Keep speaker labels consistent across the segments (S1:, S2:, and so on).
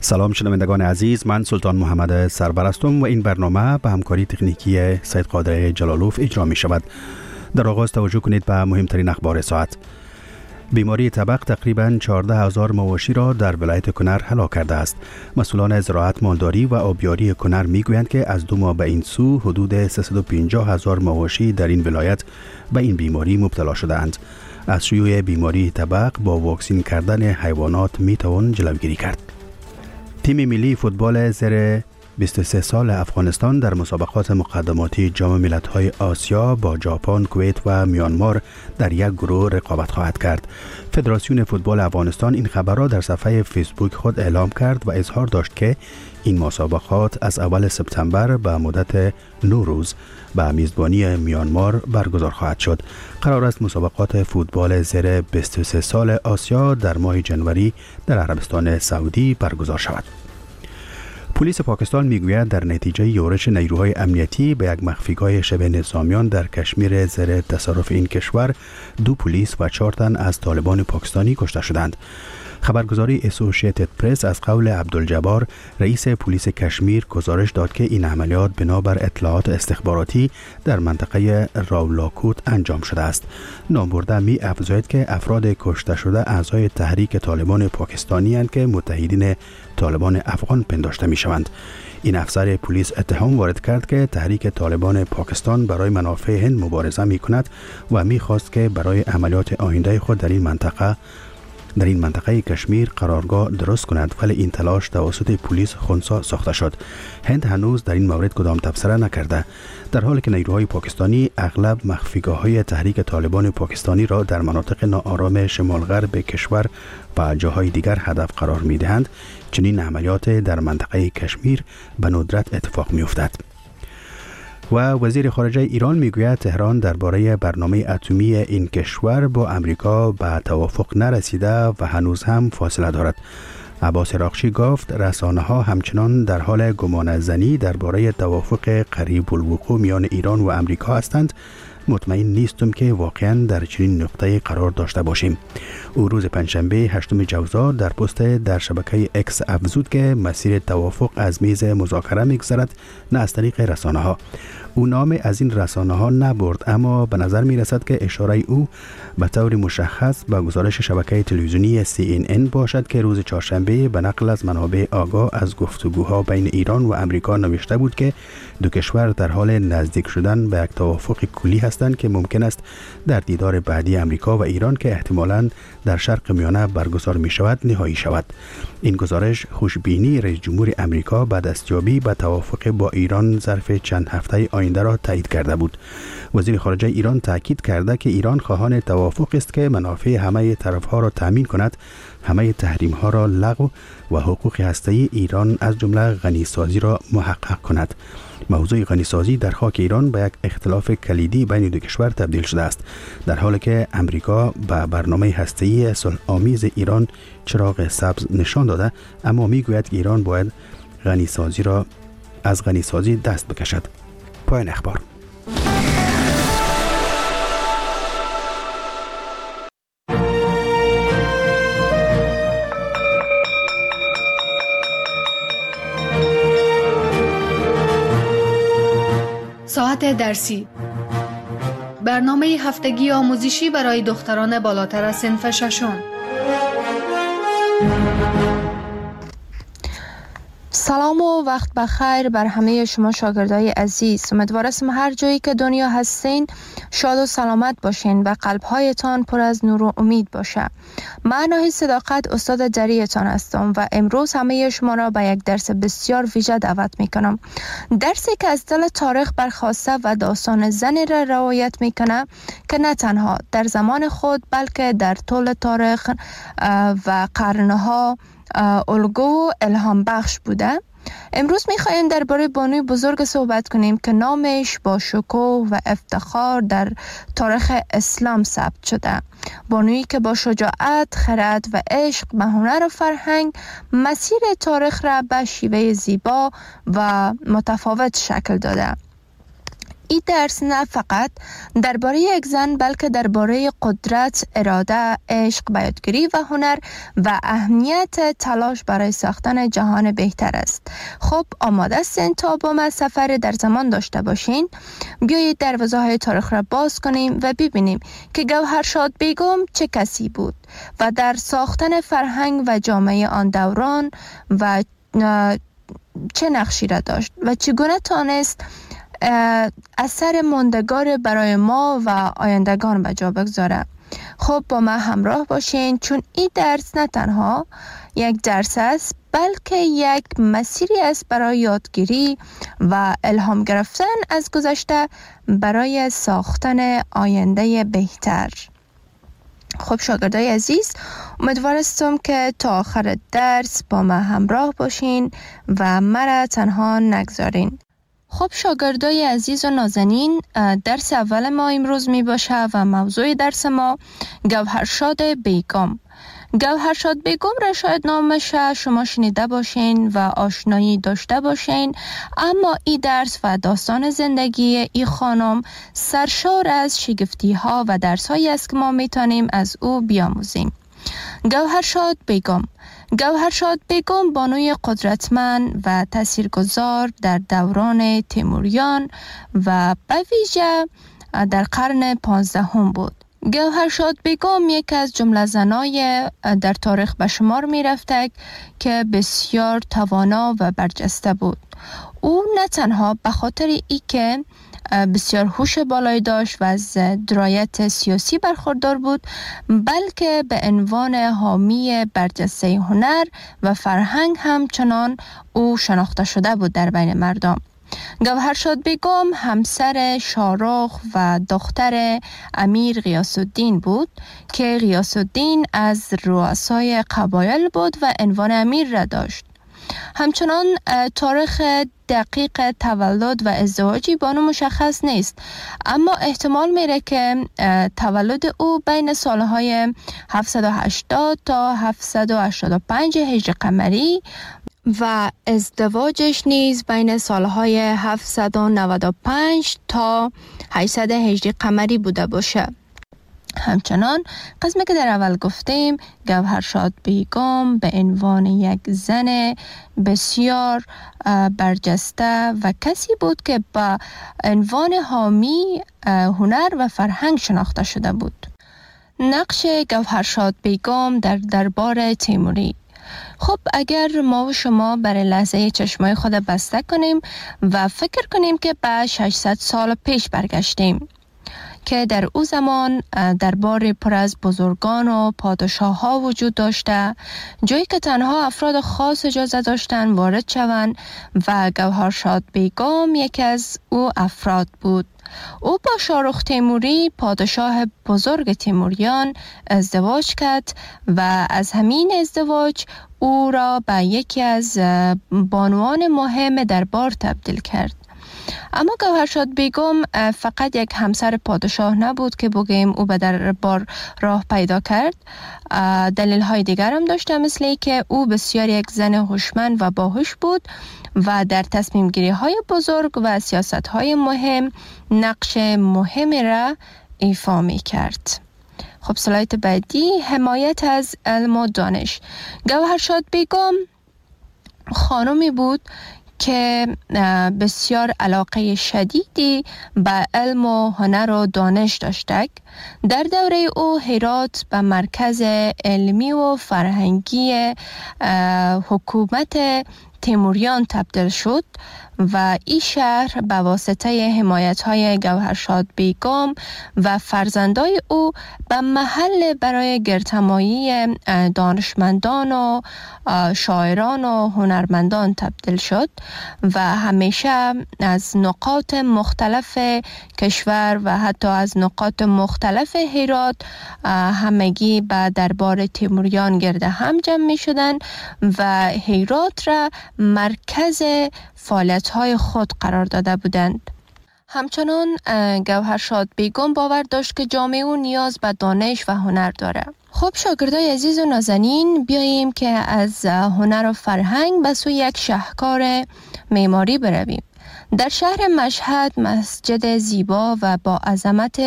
S1: سلام شنوندگان عزیز، من سلطان محمد سرور هستم و این برنامه به همکاری تکنیکی سید قادر جلالوف اجرا می شود. در آغاز توجه کنید به مهمترین اخبار ساعت. بیماری تبق تقریباً 14,000 مواشی را در ولایت کنر هلاک کرده است. مسئولان زراعت، مالداری و آبیاری کنر میگویند که از 2 ماه به این سو حدود 350,000 مواشی در این ولایت به این بیماری مبتلا شده‌اند. از شیوع بیماری تبق با واکسین کردن حیوانات میتوان جلوگیری کرد. تیم ملی فوتبال زیر 23 سال افغانستان در مسابقات مقدماتی جام ملت‌های آسیا با ژاپن، کویت و میانمار در یک گروه رقابت خواهد کرد. فدراسیون فوتبال افغانستان این خبر را در صفحه فیسبوک خود اعلام کرد و اظهار داشت که این مسابقات از اول سپتامبر به مدت 9 روز به میزبانی میانمار برگزار خواهد شد. قرار است مسابقات فوتبال زیر 23 سال آسیا در ماه جنوری در عربستان سعودی برگزار شود. پلیس پاکستان میگوید در نتیجه یورش نیروهای امنیتی به یک مخفیگاه شبه نظامیان در کشمیر زیر تصرف این کشور 2 پلیس و 4 تن از طالبان پاکستانی کشته شدند. خبرگزاری اسوسییتد پرس از قول عبدالجبار رئیس پلیس کشمیر گزارش داد که این عملیات بنابر اطلاعات استخباراتی در منطقه راولاکوت انجام شده است. نامبرده می افزاید که افراد کشته شده اعضای تحریک طالبان پاکستانی اند که متحدین طالبان افغان پنداشته می شوند. این افسر پلیس اتهام وارد کرد که تحریک طالبان پاکستان برای منافع هند مبارزه می کند و می خواست که برای عملیات آینده خود در این منطقه کشمیر قرارگاه درست کند، ولی این تلاش توسط پلیس خنثی ساخته شد. هند هنوز در این مورد کدام تبصره نکرده، در حالی که نیروهای پاکستانی اغلب مخفیگاه‌های تحریک طالبان پاکستانی را در مناطق ناآرام شمال غرب کشور و جاهای دیگر هدف قرار می‌دهند. چنین عملیات در منطقه کشمیر به ندرت اتفاق می‌افتد. و وزیر خارجه ایران میگوید تهران درباره برنامه اتمی این کشور با امریکا به توافق نرسیده و هنوز هم فاصله دارد. عباس راقچی گفت رسانه‌ها همچنان در حال گمانه‌زنی درباره توافق قریب الوقوع میان ایران و امریکا هستند. مطمئن نیستم که واقعا در چنین نقطه‌ای قرار داشته باشیم. او روز پنجشنبه 8 جوزا در پست در شبکه اکس افزود که مسیر توافق از میز مذاکره می‌گذرد، نه از طریق رسانه‌ها. او نام از این رسانه‌ها نبرد، اما به نظر می‌رسد که اشاره او به طور مشخص به گزارش شبکه تلویزیونی CNN باشد که روز چهارشنبه به نقل از منابع آگاه از گفتگوها بین ایران و امریکا نوشته بود که 2 کشور در حال نزدیک شدن به یک توافق کلی هستند که ممکن است در دیدار بعدی امریکا و ایران که احتمالاً در شرق میانه برگزار می شود نهایی شود. این گزارش خوشبینی رئیس جمهور امریکا به دستیابی به توافق با ایران ظرف چند هفته آینده را تایید کرده بود. وزیر خارجه ایران تاکید کرده که ایران خواهان توافق است که منافع همه طرف‌ها را تامین کند، همه تحریم‌ها را لغو و حقوق هسته‌ای ایران از جمله غنیسازی را محقق کند. موضوع غنیسازی در خاک ایران به یک اختلاف کلیدی بین 2 کشور تبدیل شده است، در حالی که امریکا به برنامه هسته‌ای صلح‌آمیز ایران چراغ سبز نشان داده، اما میگوید که ایران باید از غنیسازی دست بکشد. پایان اخبار.
S2: ساعت درسی، برنامه هفتگی آموزشی برای دختران بالاتر از صنف 6.
S3: سلام و وقت بخیر بر همه شما شاگردای عزیز. امیدوارم هر جایی که دنیا هستین شاد و سلامت باشین و قلبهایتان پر از نور و امید باشه. من ناهید صداقت استاد جریتان هستم و امروز همه شما را به یک درس بسیار ویژه دعوت میکنم. درسی که از دل تاریخ برخواسته و داستان زنی را روایت میکنه که نه تنها در زمان خود بلکه در طول تاریخ و قرنها الگو و الهام بخش بوده. امروز میخواهیم درباره بانوی بزرگ صحبت کنیم که نامش با شکوه و افتخار در تاریخ اسلام ثبت شده. بانویی که با شجاعت، خرد و عشق به هنر و فرهنگ مسیر تاریخ را به شیوه زیبا و متفاوت شکل داده. این درس نه فقط درباره یک زن بلکه درباره قدرت، اراده، عشق به یادگیری و هنر و اهمیت تلاش برای ساختن جهان بهتر است. خب آماده هستین تا با ما سفر در زمان داشته باشین؟ بیایید دروازه های تاریخ را باز کنیم و ببینیم که گوهرشاد بیگم چه کسی بود و در ساختن فرهنگ و جامعه آن دوران و چه نقشی را داشت و چگونه تانست اثر ماندگار برای ما و آیندگان به جا بگذاره. خب با ما همراه باشین، چون این درس نه تنها یک درس است بلکه یک مسیری است برای یادگیری و الهام گرفتن از گذشته برای ساختن آینده بهتر. خب شاگردای عزیز، امیدوار هستم که تا آخر درس با ما همراه باشین و مرا تنها نگذارین. خب شاگردای عزیز و نازنین، درس اول ما امروز می باشه و موضوع درس ما گوهرشاد بیگم. گوهرشاد بیگم را شاید نامش شما شنیده باشین و آشنایی داشته باشین، اما این درس و داستان زندگی این خانم سرشار از شگفتی ها و درس هایی است که ما میتونیم از او بیاموزیم. گوهرشاد بیگم بانوی قدرتمند و تاثیرگذار در دوران تیموریان و به ویژه در قرن 15 بود. گوهرشاد بیگم یک از جمله زنای در تاریخ به شمار می رفته که بسیار توانا و برجسته بود. او نه تنها به خاطر ای که بسیار هوش بالایی داشت و از درایت سیاسی برخوردار بود، بلکه به عنوان حامی برجسته هنر و فرهنگ همچنان او شناخته شده بود در بین مردم. گوهرشاد بیگم همسر شاهرخ و دختر امیر غیاث الدین بود که غیاث الدین از رؤسای قبایل بود و عنوان امیر را داشت. همچنان تاریخ دقیق تولد و ازدواجی بانو مشخص نیست، اما احتمال میره که تولد او بین سالهای 780 تا 785 هجری قمری و ازدواجش نیز بین سالهای 795 تا 800 هجری قمری بوده باشه. همچنان قسمی که در اول گفتیم، گوهرشاد بیگم به عنوان یک زن بسیار برجسته و کسی بود که با عنوان حامی هنر و فرهنگ شناخته شده بود. نقش گوهرشاد بیگم در دربار تیموری. خب اگر ما و شما برای لحظه چشمای خود بسته کنیم و فکر کنیم که به 600 سال پیش برگشتیم که در او زمان دربار پر از بزرگان و پادشاه ها وجود داشته، جایی که تنها افراد خاص اجازه داشتن وارد شوند و گوهرشاد بیگم یکی از او افراد بود. او با شاهرخ تیموری پادشاه بزرگ تیموریان ازدواج کرد و از همین ازدواج او را به یکی از بانوان مهم دربار تبدیل کرد. اما گوهرشاد بیگم فقط یک همسر پادشاه نبود که بگیم او به دربار راه پیدا کرد. دلیل های دیگر هم داشته، مثل ای که او بسیار یک زن هوشمند و باهوش بود و در تصمیم گیری های بزرگ و سیاست های مهم نقش مهمی را ایفا می کرد. خب سلایت بعدی، حمایت از علم و دانش. گوهرشاد بیگم خانمی بود که بسیار علاقه شدیدی به علم و هنر و دانش داشته. در دوره او هرات به مرکز علمی و فرهنگی حکومت تیموریان تبدیل شد و این شهر به واسطه حمایت‌های گوهرشاد بیگم و فرزندای او به محل برای گردهمایی دانشمندان و شاعران و هنرمندان تبدیل شد و همیشه از نقاط مختلف کشور و حتی از نقاط مختلف هرات همگی به دربار تیموریان گرد هم جمع می شدن و هرات را مرکز فعالیت‌های خود قرار داده بودند. همچنان گوهرشاد بیگم باور داشت که جامعه او نیاز به دانش و هنر داره. خب شاگردای عزیز و نازنین، بیاییم که از هنر و فرهنگ به سوی یک شاهکار معماری برویم. در شهر مشهد مسجد زیبا و با عظمت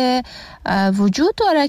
S3: وجود داره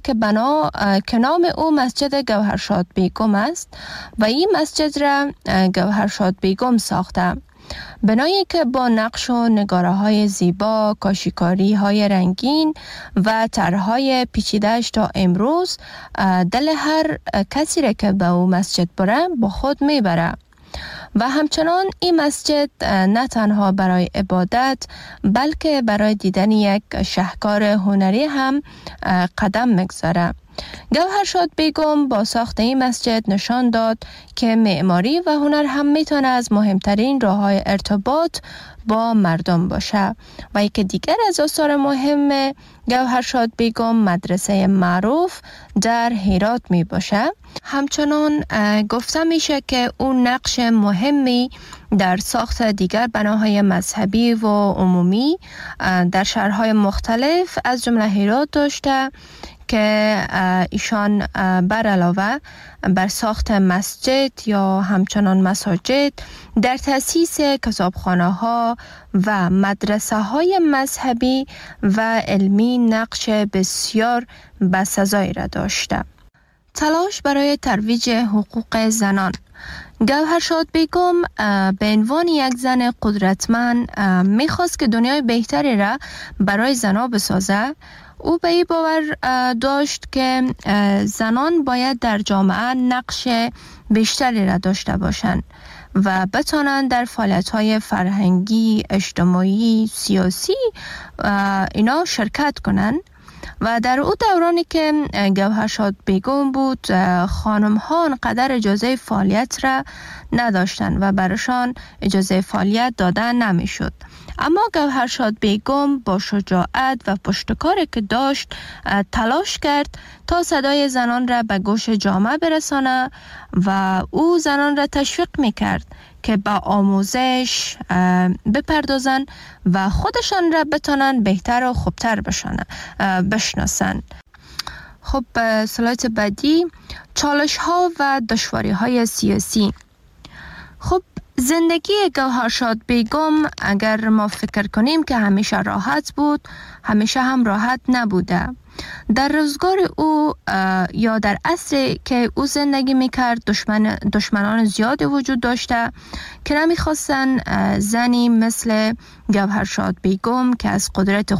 S3: که نام او مسجد گوهرشاد بیگم است و این مسجد را گوهرشاد بیگم ساخته. بنایی که با نقش و نگاره های زیبا، کاشیکاری های رنگین و طرحهای پیچیده‌اش تا امروز دل هر کسی را که به او مسجد بره با خود میبره. و همچنان این مسجد نه تنها برای عبادت بلکه برای دیدن یک شاهکار هنری هم قدم میگذاره. گوهرشاد بیگم با ساخت این مسجد نشان داد که معماری و هنر هم میتونه از مهمترین راه‌های ارتباط با مردم باشه. و یکی دیگر از آثار مهم گوهرشاد بیگم مدرسه معروف در هرات می باشه. همچنان گفته میشه که اون نقش مهمی در ساخت دیگر بناهای مذهبی و عمومی در شهرهای مختلف از جمله هرات داشته که ایشان بر علاوه بر ساخت مسجد یا همچنان مساجد در تأسیس کتابخانه ها و مدرسه های مذهبی و علمی نقش بسیار بسزایی را داشته. تلاش برای ترویج حقوق زنان. گوهرشاد بیگم به عنوان یک زن قدرتمند میخواست که دنیای بهتری را برای زنها بسازه. او به این باور داشت که زنان باید در جامعه نقش بیشتری را داشته باشند و بتوانند در فعالیت‌های فرهنگی، اجتماعی، سیاسی اینا شرکت کنند. و در او دورانی که گوهرشاد بیگم بود خانم‌ها انقدر اجازه فعالیت را نداشتند و برایشان اجازه فعالیت داده نمی‌شد. اما گوهرشاد بیگم با شجاعت و پشتکاری که داشت تلاش کرد تا صدای زنان را به گوش جامعه برسانه و او زنان را تشویق می‌کرد که به آموزش بپردازن و خودشان را بتانن بهتر و خوبتر بشناسن. خب سلایت بعدی، چالش ها و دشواری های سیاسی. خب زندگی گوهرشاد بیگم اگر ما فکر کنیم که همیشه راحت بود، همیشه هم راحت نبوده. در روزگار او یا در عصری که او زندگی میکرد دشمنان زیادی وجود داشته که نمیخواستن زنی مثل گوهرشاد بیگم که از قدرت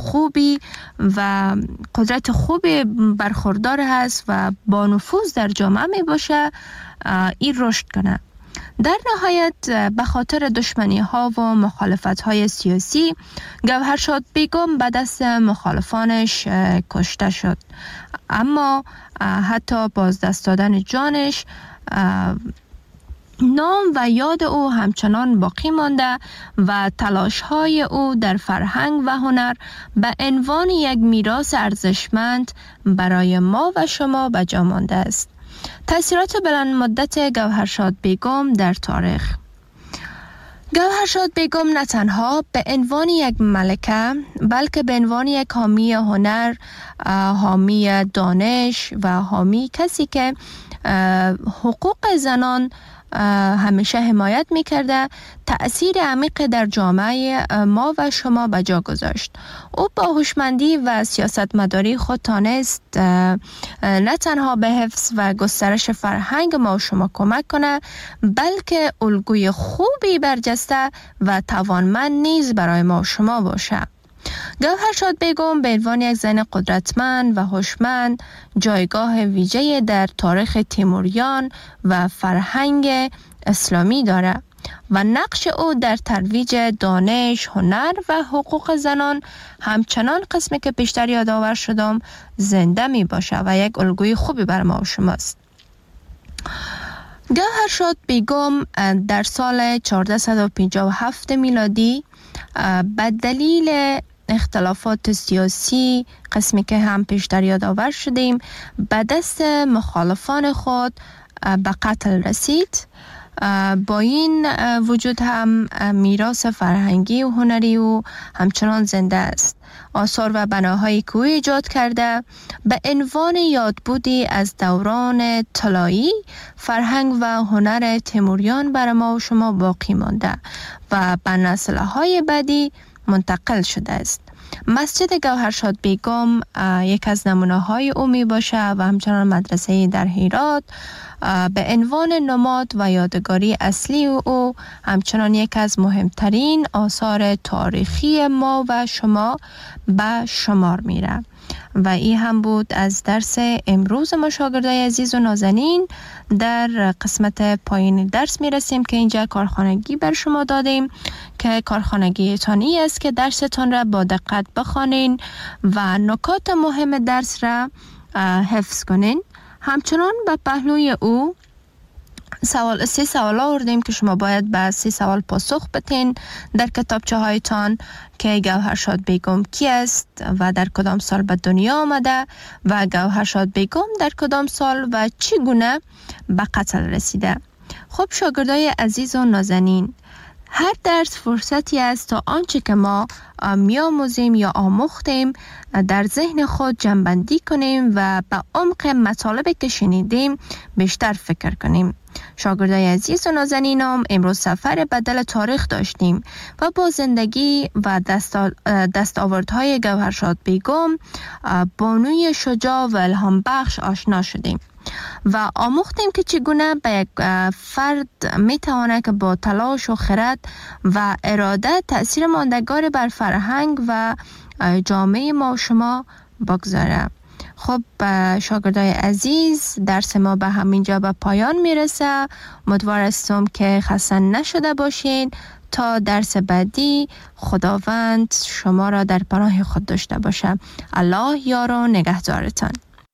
S3: خوبی برخوردار هست و با نفوذ در جامعه می باشه این رشد کنه. در نهایت به خاطر دشمنی ها و مخالفت های سیاسی گوهرشاد بیگم به دست مخالفانش کشته شد. اما حتی بازدست دادن جانش نام و یاد او همچنان باقی مانده و تلاش های او در فرهنگ و هنر به عنوان یک میراث ارزشمند برای ما و شما به جا مانده است. تأثیرات بلند مدت گوهرشاد بیگم در تاریخ. گوهرشاد بیگم نه تنها به عنوان یک ملکه بلکه به عنوان یک حامی هنر، حامی دانش و حامی کسی که حقوق زنان همیشه حمایت میکرده تأثیر عمیق در جامعه ما و شما به جا گذاشت. او با هوشمندی و سیاستمداری خود تانست نه تنها به حفظ و گسترش فرهنگ ما و شما کمک کنه بلکه الگوی خوبی برجسته و توانمند نیز برای ما و شما باشه. گوهرشاد بیگم به عنوان یک زن قدرتمند و هوشمند جایگاه ویژه‌ای در تاریخ تیموریان و فرهنگ اسلامی دارد و نقش او در ترویج دانش، هنر و حقوق زنان همچنان قسمی که پیشتر یادآور شدم زنده می باشه و یک الگوی خوبی بر ما و شماست. گوهرشاد بیگم در سال 1457 میلادی به دلیل اختلافات سیاسی قسمی که هم پیشتر یادآور شدیم به دست مخالفان خود به قتل رسید. با این وجود هم میراث فرهنگی و هنری او همچنان زنده است. آثار و بناهایی که او ایجاد کرده به عنوان یادبودی از دوران طلایی فرهنگ و هنر تیموریان بر ما و شما باقی مانده و به نسل‌های بعدی منتقل شده است. مسجد گوهرشاد بیگم یک از نمونه های او می باشه و همچنان مدرسه در هرات به عنوان نماد و یادگاری اصلی او همچنان یک از مهمترین آثار تاریخی ما و شما به شمار میره. و این هم بود از درس امروز ما شاگردای عزیز و نازنین. در قسمت پایین درس میرسیم که اینجا کارخانگی بر شما دادیم که کارخانگی تانی است که درستان را با دقت بخوانین و نکات مهم درس را حفظ کنین. همچنان به پهلوی او 3 سوال آوردیم که شما باید به 3 سوال پاسخ بدین در کتابچه هایتان که گوهرشاد بیگم کی است و در کدام سال به دنیا آمده و گوهرشاد بیگم در کدام سال و چگونه به قتل رسیده. خب شاگردای عزیز و نازنین، هر درس فرصتی است تا آنچه که ما می‌آموزیم یا آموختیم در ذهن خود جمع‌بندی کنیم و به عمق مطالبی که شنیدیم بیشتر فکر کنیم. شاگردای عزیز و نازنینم، امروز سفر بدل تاریخ داشتیم و با زندگی و دستاوردهای گوهرشاد بیگم، بانوی شجاع و الهام بخش آشنا شدیم و آموختیم که چگونه به یک فرد میتواند که با تلاش و خرد و اراده تأثیر ماندگار بر فرهنگ و جامعه ما و شما بگذاره. خب شاگردای عزیز، درس ما به همینجا به پایان میرسه. امیدوار هستم که خسته نشده باشین. تا درس بعدی خداوند شما را در پناه خود داشته باشه. الله یار و نگهدارتان.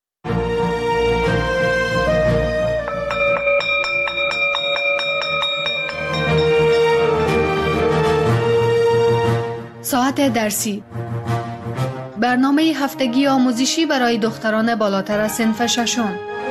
S2: ساعت درسی، برنامه هفتگی آموزشی برای دختران بالاتر از صنف ششم.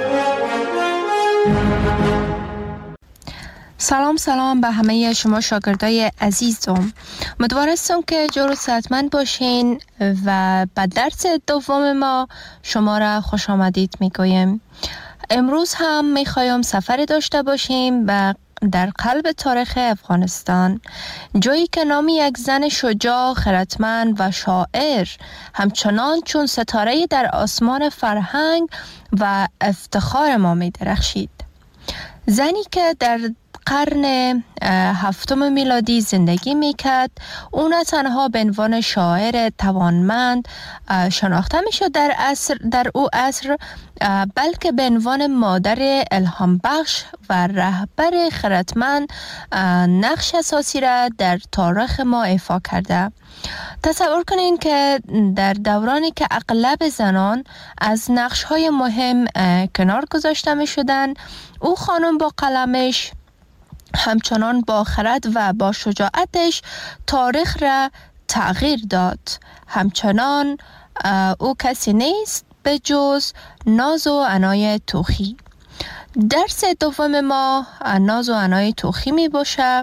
S3: سلام به همه شما شاگردای عزیزم. امیدوار هستم که جور و صحتمند باشین و به درس دوم ما شما را خوش آمدید میگویم. امروز هم میخوایم سفر داشته باشیم در قلب تاریخ افغانستان، جایی که نام یک زن شجاع، خردمند و شاعر همچنان چون ستاره در آسمان فرهنگ و افتخار ما می درخشید. زنی که در قرن 7 میلادی زندگی میکرد. او نه تنها به عنوان شاعر توانمند شناخته میشد در او عصر، بلکه به عنوان مادر الهام بخش و رهبر خردمند نقش اساسی را در تاریخ ما ایفا کرده. تصور کنین که در دورانی که اغلب زنان از نقش‌های مهم کنار گذاشته می‌شدند، او خانم با قلمش همچنان با خرد و با شجاعتش تاریخ را تغییر داد. همچنان او کسی نیست به جز ناز و عنای توخی. درس دوم ما ناز و عنای توخی می باشه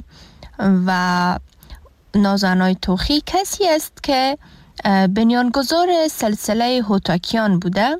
S3: و ناز و عنای توخی کسی است که بنیانگذار سلسله هوتاکیان بوده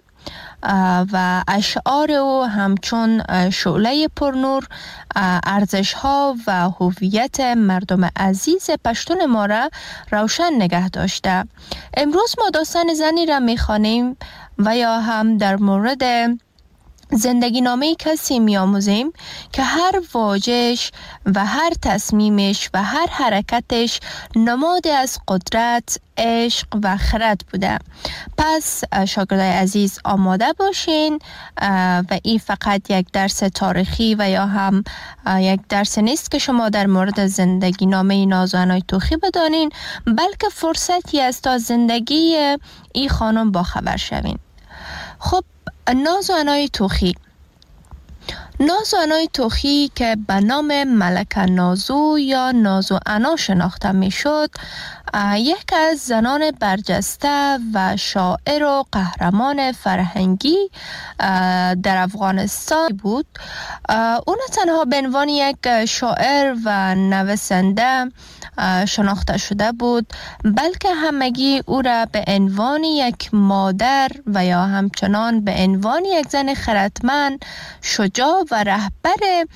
S3: و اشعار او همچون شعله پرنور ارزش‌ها و هویت مردم عزیز پشتون ما را روشن نگه داشته. امروز ما داستان زنی را می‌خوانیم و یا هم در مورد زندگی نامه کسی می‌آموزیم که هر واژه‌اش و هر تصمیمش و هر حرکتش نماد از قدرت، عشق و خرد بوده. پس شاگردای عزیز آماده باشین و این فقط یک درس تاریخی و یا هم یک درس نیست که شما در مورد زندگی نامه ناز و عنای توخی بدانین، بلکه فرصتی است تا زندگی این خانم با خبر شوین. خب ناز و عنای توخی. ناز و عنای توخی که به نام ملکه نازو یا ناز و عنا شناخته می شد، یک از زنان برجسته و شاعر و قهرمان فرهنگی در افغانستان بود. او نه تنها به عنوان یک شاعر و نویسنده شناخته شده بود، بلکه همگی او را به عنوان یک مادر و یا همچنان به عنوان یک زن خردمند، شجاع و رهبر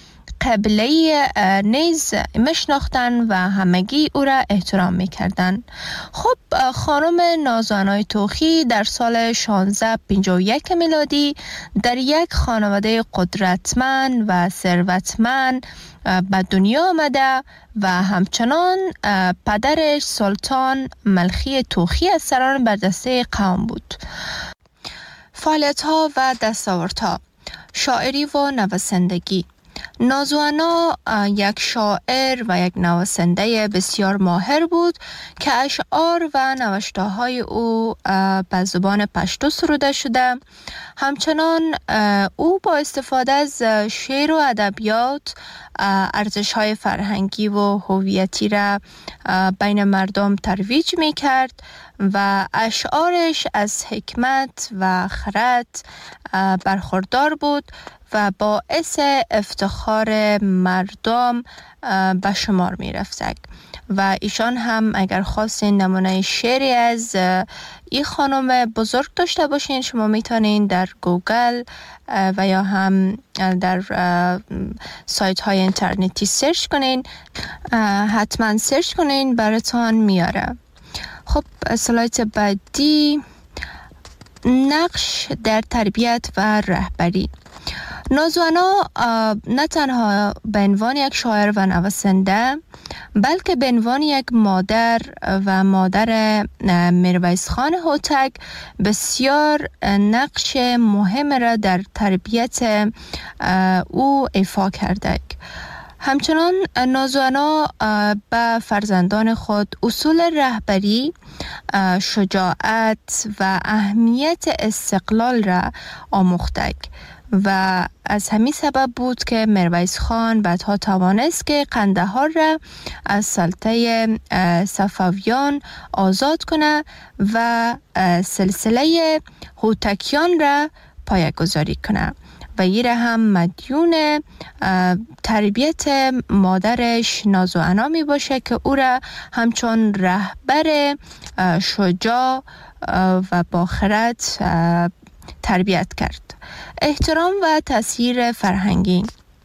S3: قبیله نیز میشناختند و همگی او را احترام میکردند. خب خانم نازوانای توخی در سال 1651 میلادی در یک خانواده قدرتمند و ثروتمند به دنیا آمده و همچنان پدرش سلطان ملخی توخی از سران برجسته قوم بود. فعالیت‌ها و دستاوردها: شاعری و نویسندگی. نازوانا یک شاعر و یک نویسنده بسیار ماهر بود که اشعار و نوشته‌های او به زبان پشتو سروده شده. همچنان او با استفاده از شعر و ادبیات ارزش‌های فرهنگی و هویتی را بین مردم ترویج می‌کرد و اشعارش از حکمت و خرد برخوردار بود و باعث افتخار مردم به شمار می رفتند. و ایشان هم اگر خواستین نمونه شعری از این خانم بزرگ داشته باشین، شما میتونین در گوگل و یا هم در سایت های اینترنتی سرچ کنین. حتما سرچ کنین براتون میاره. خب اسلایت بعدی، نقش در تربیت و رهبری. نازوانا نه تنها به عنوان یک شاعر و نویسنده بلکه به عنوان یک مادر و مادر میرویس خان هوتک بسیار نقش مهم را در تربیت او ایفا کرده. همچنان نازوانا به فرزندان خود اصول رهبری، شجاعت و اهمیت استقلال را آموخته و از همین سبب بود که میرویس خان بعدها توانست که قندهار را از سلطه صفویان آزاد کنه و سلسله هوتکیان را پایه‌گذاری کنه و این هم مدیون تربیت مادرش نازوانا می باشه که او را همچون رهبر شجاع و با خرد تربیت کرد. احترام و تأثیر فرهنگی.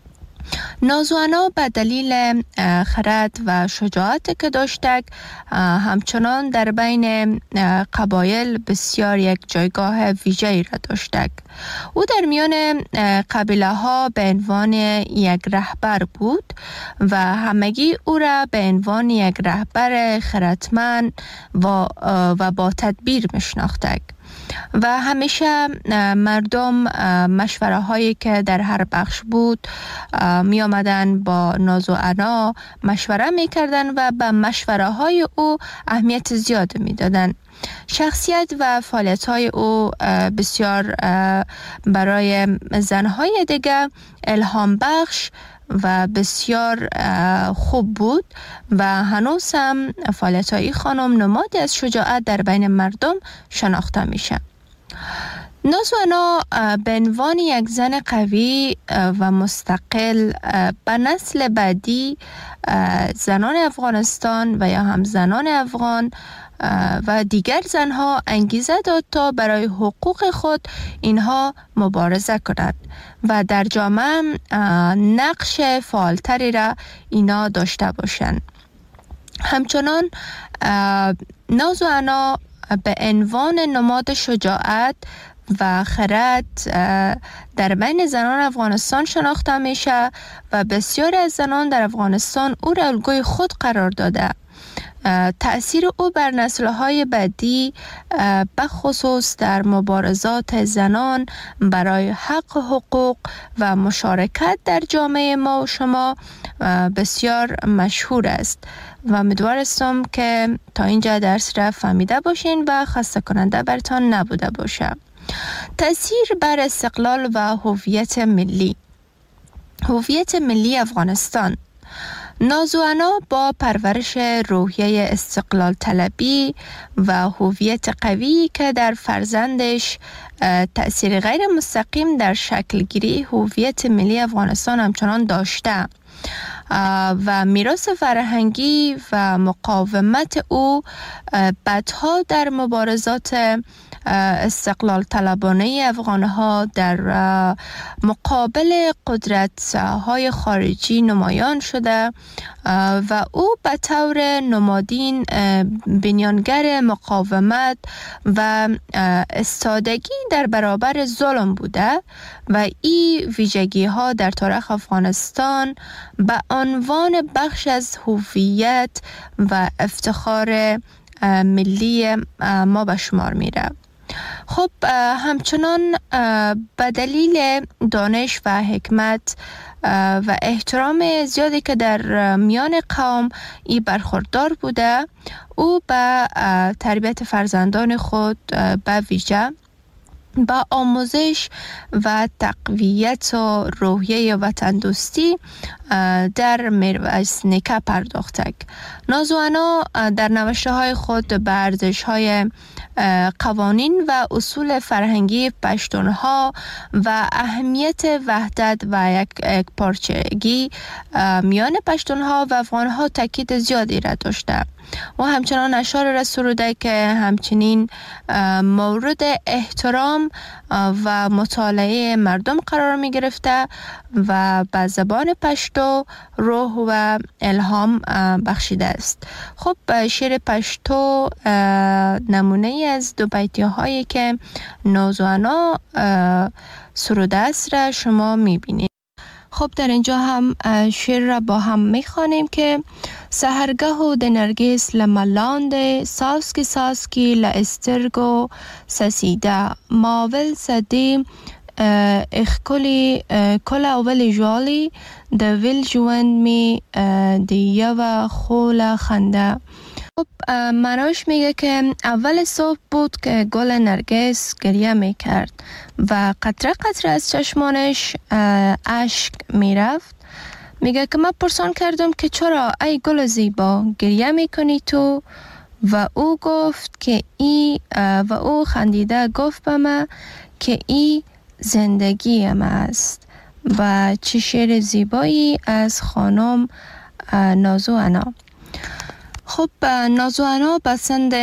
S3: نازوانا به دلیل خرد و شجاعت که داشته همچنان در بین قبایل بسیار یک جایگاه ویژه‌ای را داشته. او در میان قبیله ها به عنوان یک رهبر بود و همگی او را به عنوان یک رهبر خردمند و با تدبیر میشناختند و همیشه مردم مشوره هایی که در هر بخش بود می آمدن با نازوانا مشوره می کردن و به مشوره های او اهمیت زیاد می دادن. شخصیت و فعالیت های او بسیار برای زنهای دیگه الهام بخش و بسیار خوب بود و هنوز هم فعالیت های خانم نمادی از شجاعت در بین مردم شناخته میشه. نازوانا به عنوان یک زن قوی و مستقل به نسل بعدی زنان افغانستان و یا هم زنان افغان و دیگر زنها انگیزه داد تا برای حقوق خود اینها مبارزه کنند و در جامعه نقش فعالتری را اینا داشته باشند. همچنان نازوانا به عنوان نماد شجاعت و خرد در بین زنان افغانستان شناخته میشه و بسیاری از زنان در افغانستان او را الگوی خود قرار داده. تأثیر او بر نسل‌های بعدی به خصوص در مبارزات زنان برای حق حقوق و مشارکت در جامعه ما و شما بسیار مشهور است و امیدوارم که تا اینجا درس را فهمیده باشین و خسته کننده برتان نبوده باشه. تأثیر بر استقلال و هویت ملی. هویت ملی افغانستان. نازوانا با پرورش روحیه استقلال طلبی و هویت قوی که در فرزندش تأثیر غیر مستقیم در شکل گیری هویت ملی افغانستان همچنان داشته. و میراث فرهنگی و مقاومت او بعدها در مبارزات استقلال طلبانه افغانها در مقابل قدرت های خارجی نمایان شده و او به طور نمادین بنیانگر مقاومت و استادگی در برابر ظلم بوده و این ویژگی ها در تاریخ افغانستان به عنوان بخش از هویت و افتخار ملی ما به شمار میره. خب همچنان به دلیل دانش و حکمت و احترام زیادی که در میان قوم ای برخوردار بوده، او به تربیت فرزندان خود به ویژه با آموزش و تقویت و روحیه وطن دوستی در میرویس نیکه پرداخته. نازوانا در نوشته های به ارزش های قوانین و اصول فرهنگی پشتونها و اهمیت وحدت و یک پارچگی میان پشتونها و افغانها تاکید زیادی را داشته و همچنان اشعار را سروده که همچنین مورد احترام و مطالعه مردم قرار می گرفته و به زبان پشتو روح و الهام بخشیده است. خب شعر پشتو نمونه از دو بیتی هایی که نازوانا سروده است را شما می بینید. خب در اینجا هم شعر را با هم می خوانیم که سحرگه و دنرگیس لملاند ساسکی لاسترگو سسیده ماول سدی اخکلی کل اول جوالی دویل جوند می دیه و خول خنده. خب مناش میگه که اول صبح بود که گل نرگس گریه میکرد و قطره قطره از چشمانش اشک میرفت. میگه که من پرسان کردم که چرا ای گل زیبا گریه میکنی تو؟ و او گفت که و او خندیده گفت به من که ای زندگی من است. و چه شعر زیبایی از خانم نازوانا. خب نازوانا به سن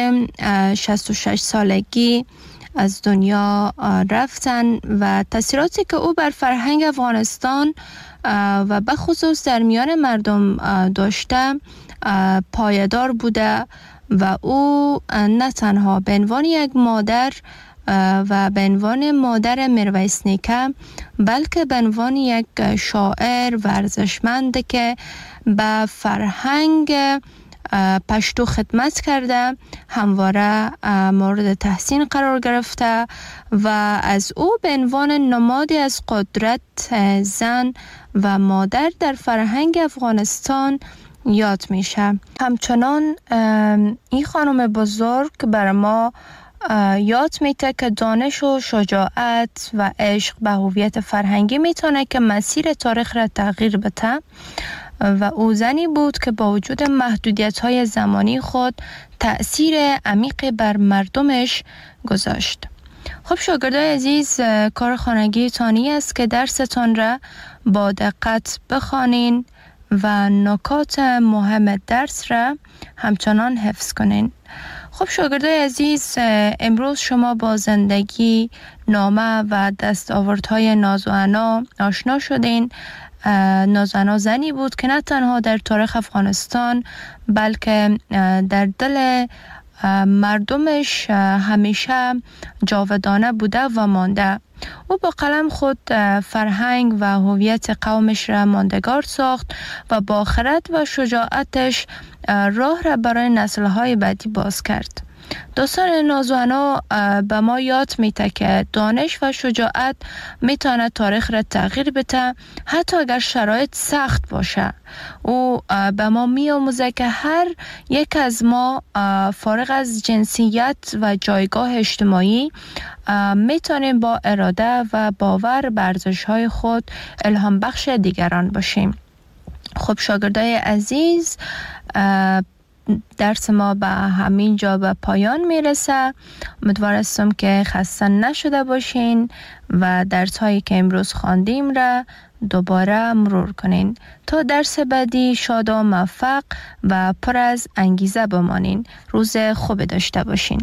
S3: 66 سالگی از دنیا رفتن و تاثیراتی که او بر فرهنگ افغانستان و به خصوص در میان مردم داشته پایدار بوده و او نه تنها به عنوان یک مادر و به عنوان مادر میرویس نیکه بلکه به عنوان یک شاعر ورزشمند که به فرهنگ پشتو خدمت کرده همواره مورد تحسین قرار گرفته و از او به عنوان نمادی از قدرت زن و مادر در فرهنگ افغانستان یاد میشه. همچنان این خانم بزرگ بر ما یاد میده که دانش و شجاعت و عشق به هویت فرهنگی میتونه که مسیر تاریخ را تغییر بده و او زنی بود که با وجود محدودیت‌های زمانی خود تأثیر عمیقی بر مردمش گذاشت. خب شاگردای عزیز، کار خانگی تانی است که درستان را با دقت بخوانین و نکات مهم درس را همچنان حفظ کنین. خب شاگردای عزیز، امروز شما با زندگی، نامه و دستاوردهای نازوانا آشنا شدین. نازوانا زنی بود که نه تنها در تاریخ افغانستان بلکه در دل مردمش همیشه جاودانه بوده و مانده. او با قلم خود فرهنگ و هویت قومش را ماندگار ساخت و با خرد و شجاعتش راه را برای نسل‌های بعدی باز کرد. داستان نازوانا به ما یاد میده که دانش و شجاعت میتونه تاریخ را تغییر بده حتی اگر شرایط سخت باشه. او به ما میآموزه که هر یک از ما فارغ از جنسیت و جایگاه اجتماعی میتونیم با اراده و باور بر ارزش‌های خود الهام بخش دیگران باشیم. خب شاگردای عزیز، درس ما به همین جا به پایان میرسه. امیدوار هستم که خسته نشده باشین و درس هایی که امروز خواندیم را دوباره مرور کنین تا درس بعدی شاد و موفق و پر از انگیزه بمانین. روز خوب داشته باشین.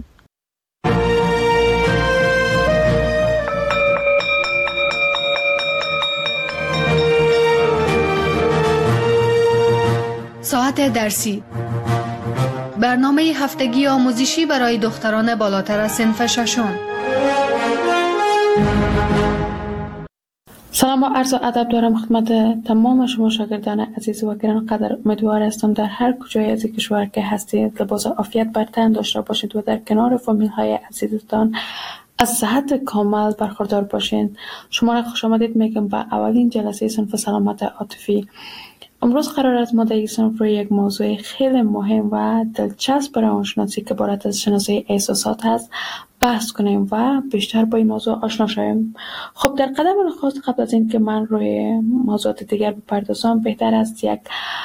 S2: ساعت درسی، برنامه هفتگی آموزشی برای دختران بالاتر از صنف ششم.
S4: سلام و عرض ادب دارم خدمت تمام شما شاگردان عزیز و گرانقدر. امیدوار هستم در هر کجای از کشور که هستید لباس عافیت بر تن داشته باشید و در کنار فامیل های عزیزتان از صحت کامل برخوردار باشید. شما را خوش آمدید میگم به اولین جلسه صنف سلامت عاطفی. امروز قرار است ما در این صنف روی یک موضوع خیلی مهم و دلچسب برای روانشناسی که عبارت از شناسایی احساسات هست بحث کنیم و بیشتر با این موضوع آشنا شویم. خب در قدم نخست قبل از این که من روی موضوعات دیگر بپردازم بهتر است یک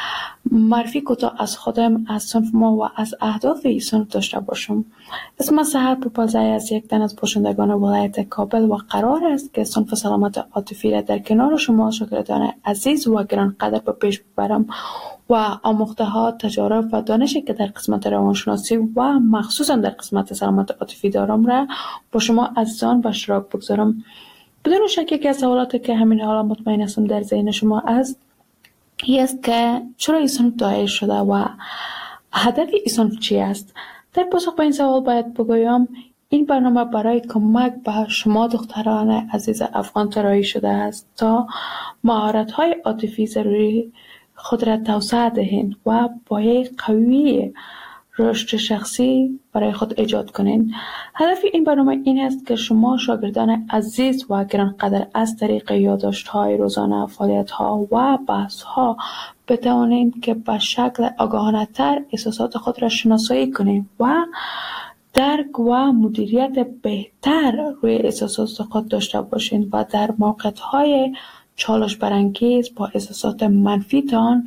S4: معرفی کوتاه از خودم، از صنف ما و از اهداف این صنف داشته باشم. اسم من سحر پوپلزی از یک تن از باشندگان ولایت کابل و قرار است که صنف سلامت عاطفی را در کنار شما شاگردان عزیز و گرانقدر به پیش ببرم و آموخته ها، تجارب و دانشی که در قسمت روانشناسی و مخصوصا در قسمت سلامت عاطفی دارم را با شما عزیزان به اشتراک بگذارم. بدون شک یکی از سوالاتی که همین حالا مطمئن هستم در ذهن شما است این است که چرا این صنف دایر شده و هدف این صنف چی است؟ در پاسخ به این سوال باید بگویم این برنامه برای کمک به شما دختران عزیز افغان طراحی شده است تا مهارت‌های عاطفی ضروری خود را توسعه دهید و پایه قوی رشد شخصی برای خود ایجاد کنید. هدف این برنامه این است که شما شاگردان عزیز و گرانقدر از طریق یادداشت‌های روزانه، فعالیت‌ها و بحث‌ها بتوانید که به شکل آگاهانه‌تر احساسات خود را شناسایی کنید و درک و مدیریت بهتر روی احساسات خود داشته باشید و در موقعیت‌های چالش برانگیز با احساسات منفیتان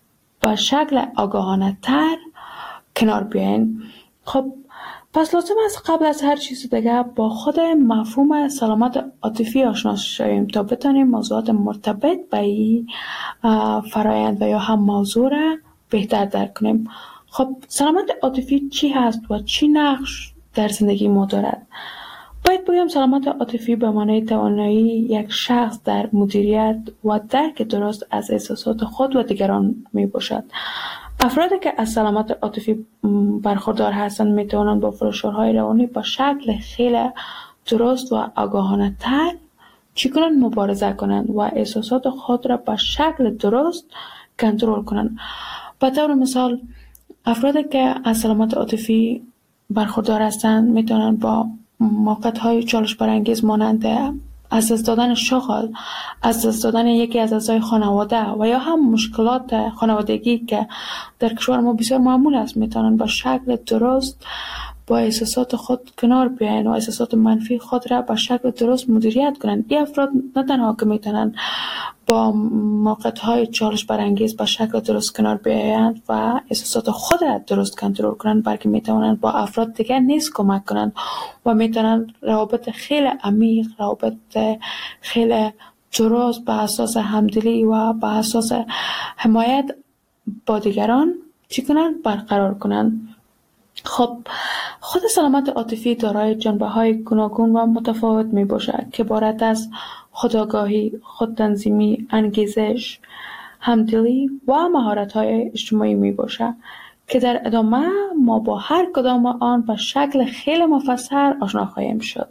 S4: به شکل آگاهانه‌تر کنار بیاین. خب پس لازم است قبل از هر چیز دیگه با خود مفهوم سلامت عاطفی آشنا شویم تا بتونیم موضوعات مرتبط به این فرایند و یا هم موضوع را بهتر درک کنیم. خب سلامت عاطفی چی هست و چی نقش در زندگی ما دارد؟ باید بگم سلامت عاطفی به معنای توانایی یک شخص در مدیریت و درک درست از احساسات خود و دیگران می باشد. افرادی که از سلامت عاطفی برخوردار هستند می توانند با فشارهای روانی با شکل خیلی درست و آگاهانه تر چگونه مبارزه کنند و احساسات خود را با شکل درست کنترل کنند. به طور مثال افرادی که از سلامت عاطفی برخوردار هستند می توانند با موقعیت‌های چالش برانگیز مانند از دست دادن شغل، از دست دادن یکی از اعضای خانواده و یا هم مشکلات خانوادگی که در کشور ما بسیار معمول است میتونن با شکل درست با احساسات خود کنار بیاین و احساسات منفی خود را با شکل درست مدیریت کنند. این افراد نه تنها که میتونن با موقعیت‌های چالش برانگیز با شکل درست کنار بیایند و احساسات خود را درست کنترل کنند، بلکه میتونن با افراد دیگر نیز کمک کنند و میتونن روابط خیلی عمیق، روابط خیلی درست به اساس همدلی و به اساس حمایت با دیگران چی کنند؟ برقرار کنند. خب خود سلامت عاطفی دارای جنبه‌های گوناگون و متفاوت می باشد که عبارت از خودآگاهی، خودتنظیمی، انگیزش، همدلی و مهارت‌های اجتماعی می باشد که در ادامه ما با هر کدام آن به شکل خیلی مفصل آشنا خواهیم شد.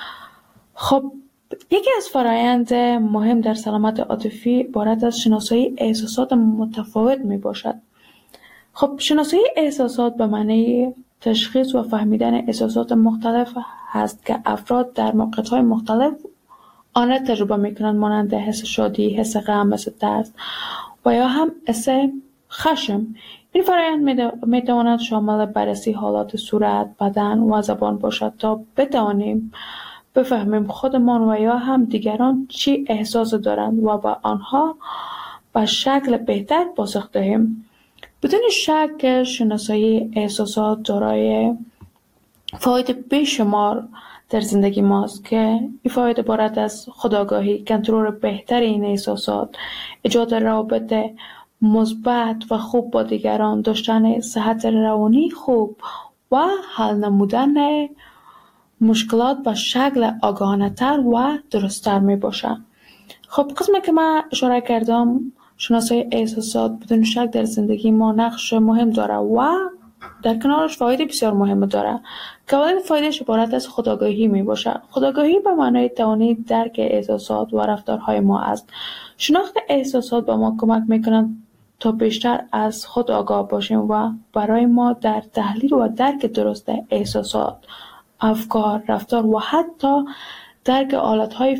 S4: خب یکی از فرآیند مهم در سلامت عاطفی عبارت از شناسایی احساسات متفاوت می باشد. خب شناسایی احساسات به معنی تشخیص و فهمیدن احساسات مختلف هست که افراد در موقعیت‌های مختلف آن را تجربه می‌کنند، مانند حس شادی، حس غم، حس ترس و یا هم حس خشم. این فرآیند می‌تواند شامل بررسی حالات صورت، بدن و زبان باشد تا بتوانیم بفهمیم خودمان و یا هم دیگران چی احساس دارند و به آنها به شکل بهتر پاسخ دهیم. بدون شک شناسایی احساسات دارای فواید بیشمار در زندگی ماست که این فاید عبارت از خودآگاهی، کنترل بهتر این احساسات، ایجاد روابط مثبت و خوب با دیگران، داشتن صحت روانی خوب و حل نمودن مشکلات به شکل آگاهانه‌تر و درست‌تر می باشه. خب قسمی که من اشاره کردم، شناسایی احساسات بدون شک در زندگی ما نقش مهم داره و در کنارش فاید بسیار مهم داره که اولین فایدهش عبارت از خودآگاهی می باشه. خودآگاهی به معنای توانایی درک احساسات و رفتارهای ما است. شناخت احساسات به ما کمک میکنند تا بیشتر از خود آگاه باشیم و برای ما در تحلیل و درک درست احساسات، افکار، رفتار و حتی درک حالتهای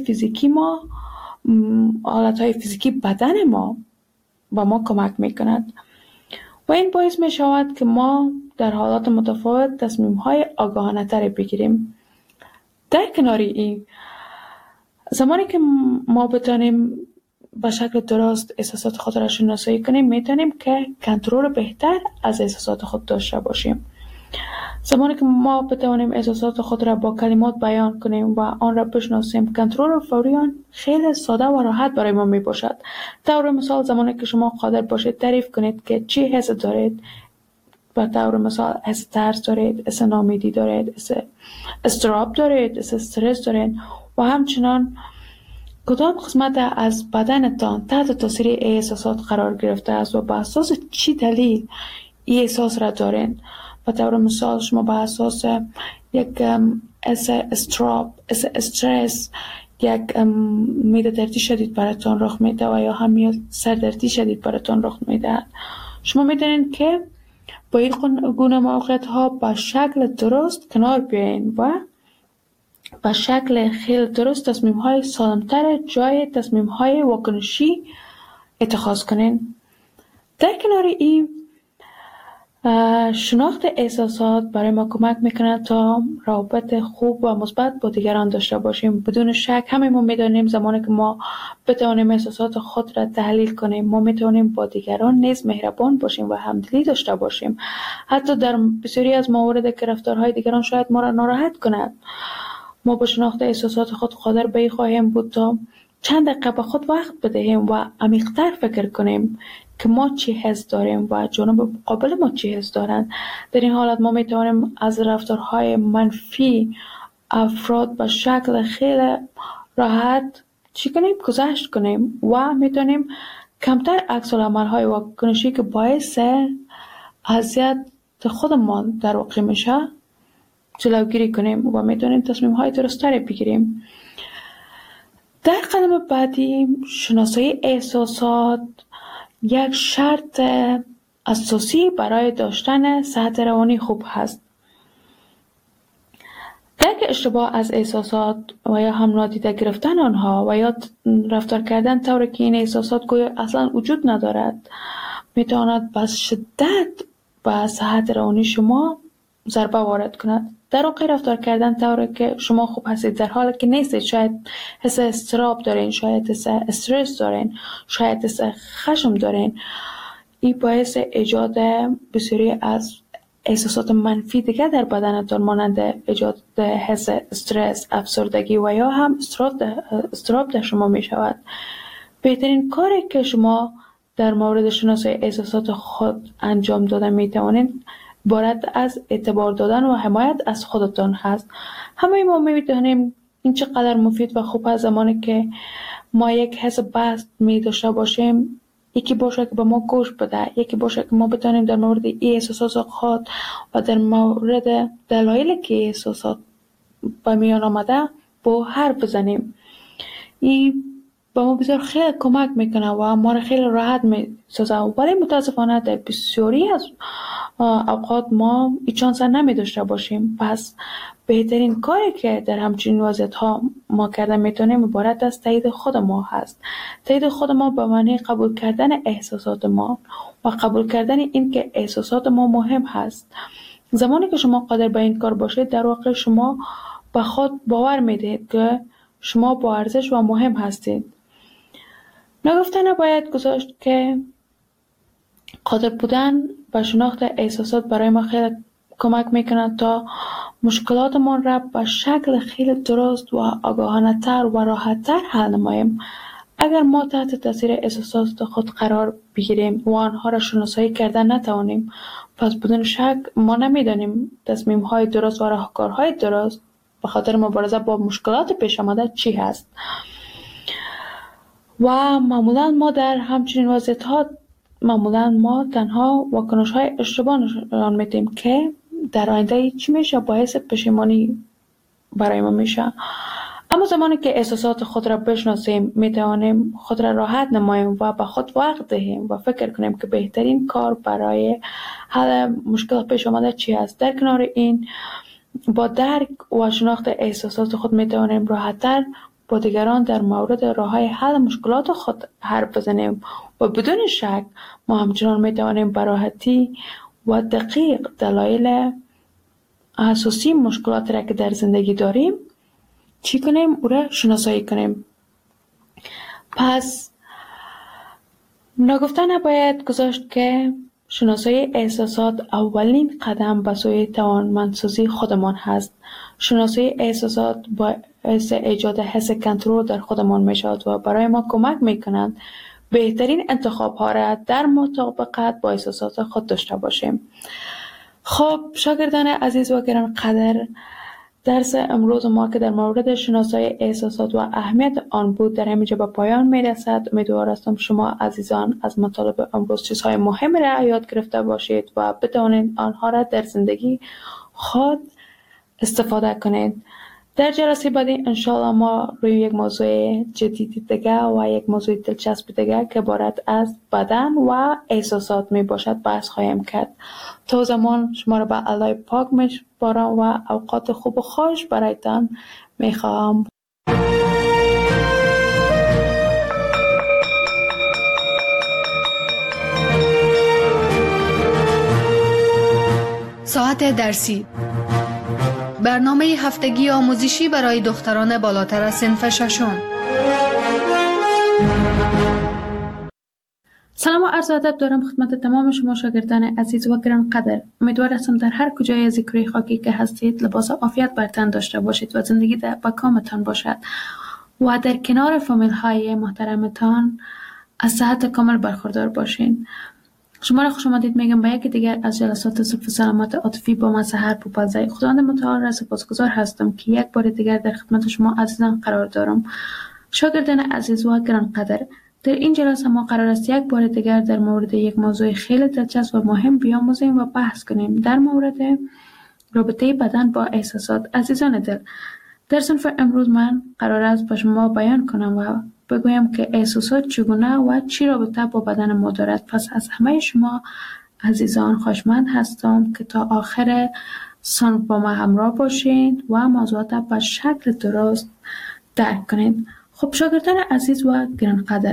S4: فیزیکی بدن ما به ما کمک میکند و این باعث می شود که ما در حالات متفاوت تصمیم‌های آگاهانه تری بگیریم. در کنار این، زمانی که ما بتانیم به شکل درست احساسات خود را شناسایی کنیم، میتونیم که کنترل بهتر از احساسات خود داشته باشیم. زمانی که ما بتوانیم احساسات خود را با کلمات بیان کنیم و آن را بشناسیم، کنترل فوری آن خیلی ساده و راحت برای ما می باشد. طور مثال، زمانی که شما قادر باشید تعریف کنید که چی حس دارید، به طور مثال حس ترس دارید، حس ناامیدی دارید، حس اضطراب دارید، حس استرس دارید و همچنان کدام قسمت از بدنتان تحت تاثیر احساسات قرار گرفته است و به اساس چی دلیل این احساس را دارید. به طور مثال شما به اساس یک اضطراب، استرس، یک معده دردی شدید براتون رخ میده و یا هم سردردی شدید براتون رخ میده، شما میدونید که با این گونه موقعیت ها به شکل درست کنار بیاین و به شکل خیلی درست تصمیم های سالمتر جای تصمیم های واکنشی اتخاذ کنین. در کنار این، شناخت احساسات برای ما کمک میکنه تا روابط خوب و مثبت با دیگران داشته باشیم. بدون شک همه ما میدانیم زمانی که ما بتوانیم احساسات خود را تحلیل کنیم، ما میتونیم با دیگران نیز مهربان باشیم و همدلی داشته باشیم. حتی در بسیاری از موارد که رفتارهای دیگران شاید ما را ناراحت کند، ما با شناخت احساسات خود قادر به این خواهیم بود تا چند دقیقه به خود وقت بدهیم و عمیق‌تر فکر کنیم که ما چی حس داریم و جانب مقابل ما چی حس دارند. در این حالت ما میتوانیم از رفتارهای منفی افراد به شکل خیلی راحت چی کنیم؟ گذشت کنیم و میتونیم کمتر عکس العمل‌های واکنشی که باعث اذیت خود ما در واقع میشه جلوگیری کنیم و میتونیم تصمیم‌های درست‌تری بگیریم. در قدم بعدی، شناسایی احساسات یک شرط اساسی برای داشتن صحت روانی خوب هست. درک اشتباه از احساسات و یا هم نادیده گرفتن آنها و یا رفتار کردن طوری که این احساسات گویا اصلا وجود ندارد میتواند به شدت به صحت روانی شما ضربه وارد کند. در واقع رفتار کردن طوری که شما خوب هستید در حالی که نیستید، شاید حس اضطراب دارین، شاید حس استرس دارین، شاید حس خشم دارین، این باعث ایجاد بسیاری از احساسات منفی دیگه در بدنتان مانند ایجاد حس استرس، افسردگی و یا هم اضطراب در شما می شود. بهترین کاری که شما در مورد شناسایی احساسات خود انجام داده می توانید عبارت از اعتبار دادن و حمایت از خودتان هست. همه ما می‌دانیم این چقدر مفید و خوب است زمانی که ما یک حس بد می داشته باشیم، یکی باشه که به ما گوش بده، یکی باشه که ما بتونیم در مورد این احساسات خود و در مورد دلایلی که احساسات به میان آمده با حرف بزنیم. این با ما بسیار خیلی کمک میکنه و ما را خیلی راحت میسازه، ولی متاسفانه در بسیاری از اوقات ما این چانس نمی داشته باشیم. پس بهترین کاری که در همچین وضعیت ها ما کرده میتونیم عبارت از تایید خود ما هست. تایید خود ما به معنی قبول کردن احساسات ما و قبول کردن این که احساسات ما مهم هست. زمانی که شما قادر به این کار باشید، در واقع شما به خود باور میدهید که شما با ارزش و مهم هستید. نگفته نباید گذاشت که قادر بودن و شناخت احساسات برای ما خیلی کمک میکنند تا مشکلاتمان را به شکل خیلی درست و آگاهانه تر و راحت تر حل نماییم. اگر ما تحت تاثیر احساسات خود قرار بگیریم و آنها را شناسایی کردن نتوانیم، پس بدون شک ما نمیدانیم تصمیم های درست و راهکارهای درست به خاطر مبارزه با مشکلات پیش آمده چی هست. و معمولا ما در همچنین وضعیت‌ها تنها واکنش‌های اشتباه نشان میدیم که در آینده چی میشه، باعث پشیمانی برای ما میشه. اما زمانی که احساسات خود را بشناسیم، میتوانیم خود را راحت نماییم و به خود وقت دهیم و فکر کنیم که بهترین کار برای حل مشکل پیش آمده چی است. در کنار این، با درک و شناخت احساسات خود میتوانیم راحت‌تر با دیگران در مورد راه‌های حل مشکلات خود حرف بزنیم و بدون شک ما همچنان میتوانیم به راحتی و دقیق دلایل اساسی مشکلات را که در زندگی داریم چی کنیم، او را شناسایی کنیم. پس ناگفته نباید گذاشت که شناسایی احساسات اولین قدم به سوی توانمندسازی خودمان هست. شناسایی احساسات باعث ایجاد حس کنترل در خودمان می شود و برای ما کمک می کنند بهترین انتخاب ها را در مطابقت با احساسات خود داشته باشیم. خب شاگردان عزیز و گرانقدر، درس امروز ما که در مورد شناسایی احساسات و اهمیت آن بود در همینجا به پایان می رسد. امیدوار هستم شما عزیزان از مطالب امروز چیزهای مهم را یاد گرفته باشید و بتوانید آنها را در زندگی خود استفاده کنید. در جلسه بعدی انشاءالله ما روی یک موضوع جدید دیگه و یک موضوع دلچسب دیگه که عبارت از بدن و احساسات می باشد بحث خواهیم کرد. تا زمان شما را به الله پاک میسپارم و اوقات خوب و خوش برایتان میخواهم.
S2: ساعت درسی، برنامه هفتگی آموزشی برای دختران بالاتر صنف ششم.
S4: سلام و عرض ادب دارم خدمت تمام شما شاگردان عزیز و گرانقدر. امیدوار هستم در هر کجای از کره خاکی که هستید لباس عافیت بر تن داشته باشید و زندگی با کامتان باشد و در کنار فامیل های محترمتان از صحت کامل برخوردار باشین. شما را خوش آمدید میگم به یکی دیگر از جلسات صف سلامت عاطفی با من سحر پوپلزی. خداوند متعال را سپاسگزار هستم که یک بار دیگر در خدمت شما عزیزان قرار دارم. شاگردان عزیز و گرانقدر، در این جلسه ما قرار است یک بار دیگر در مورد یک موضوع خیلی دلچسب و مهم بیاموزیم و بحث کنیم، در مورد رابطه بدن با احساسات. عزیزان دل، در صنف امروز من قرار است به شما بیان کنم و بگویم که احساسات چگونه و چی رابطه با بدن ما دارد. پس از همه شما عزیزان خواهشمند هستم که تا آخر صنف با ما همراه باشید و موضوعات به شکل درست درک کنید. خب شاگردان عزیز و گرانقدر،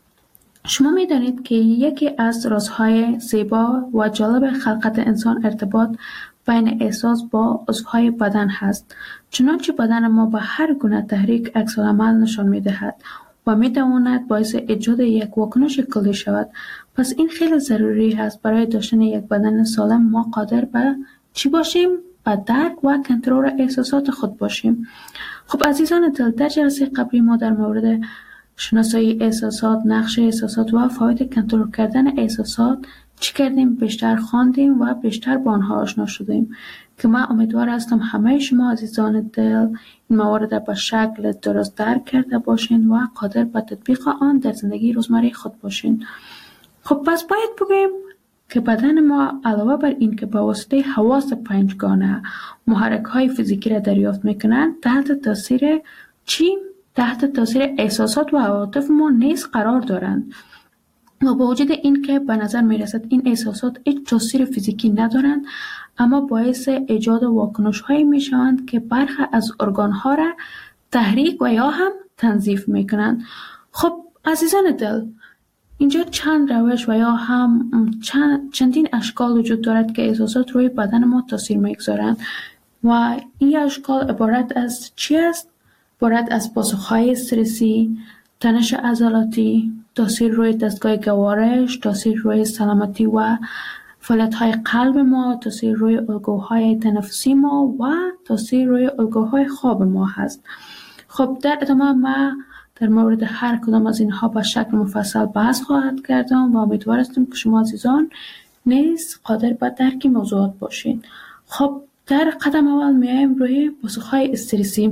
S4: شما می دانید که یکی از رازهای زیبا و جالب خلقت انسان ارتباط بین احساس با عضوهای بدن هست. چنانچه بدن ما با هر گونه تحریک عکس‌العمل نشان می دهد و می تواند باعث ایجاد یک واکنش کلی شود. پس این خیلی ضروری است برای داشتن یک بدن سالم ما قادر به چی باشیم؟ به درک و کنترل احساسات خود باشیم. خب عزیزان دل، در جلسه قبلی ما در مورد شناسایی احساسات، نقش احساسات و فواید کنترل کردن احساسات چی کردیم؟ بیشتر خواندیم و بیشتر با آنها آشنا شدیم که من امیدوار هستم همه شما عزیزان دل این موارد به شکل درست درک کرده باشین و قادر به تطبیق آن در زندگی روزمره خود باشین. خب پس باید بگویم که بدن ما علاوه بر این که با واسطه حواس پنجگانه محرک‌های فیزیکی را دریافت می‌کنند، تحت تاثیر چی؟ تحت تاثیر احساسات و عواطف ما نیز قرار دارند. و با وجود این که به نظر می‌رسد این احساسات هیچ تاثیر فیزیکی ندارند، اما باعث ایجاد واکنش‌هایی می‌شوند که برخی از ارگان‌ها را تحریک و یا هم تنظیف می‌کنند. خب عزیزان دل، اینجا چند روش و یا هم چندین اشکال وجود دارد که احساسات روی بدن ما تاثیر می‌گذارند و این اشکال عبارت از چی است؟ عبارت از پاسخ‌های استرسی، تنش عضلاتی، تاثیر روی دستگاه گوارش، تاثیر روی سلامتی و فعالیت‌های قلب ما، تاثیر روی الگوهای تنفسی ما و تاثیر روی الگوهای خواب ما هست. خب در ادامه ما در مورد هر کدام از اینها به شکل مفصل بحث خواهد کردم و امیدوار هستم که شما عزیزان نیز قادر به درک موضوعات باشین. خب در قدم اول میایم روی پاسخ‌های استرسی.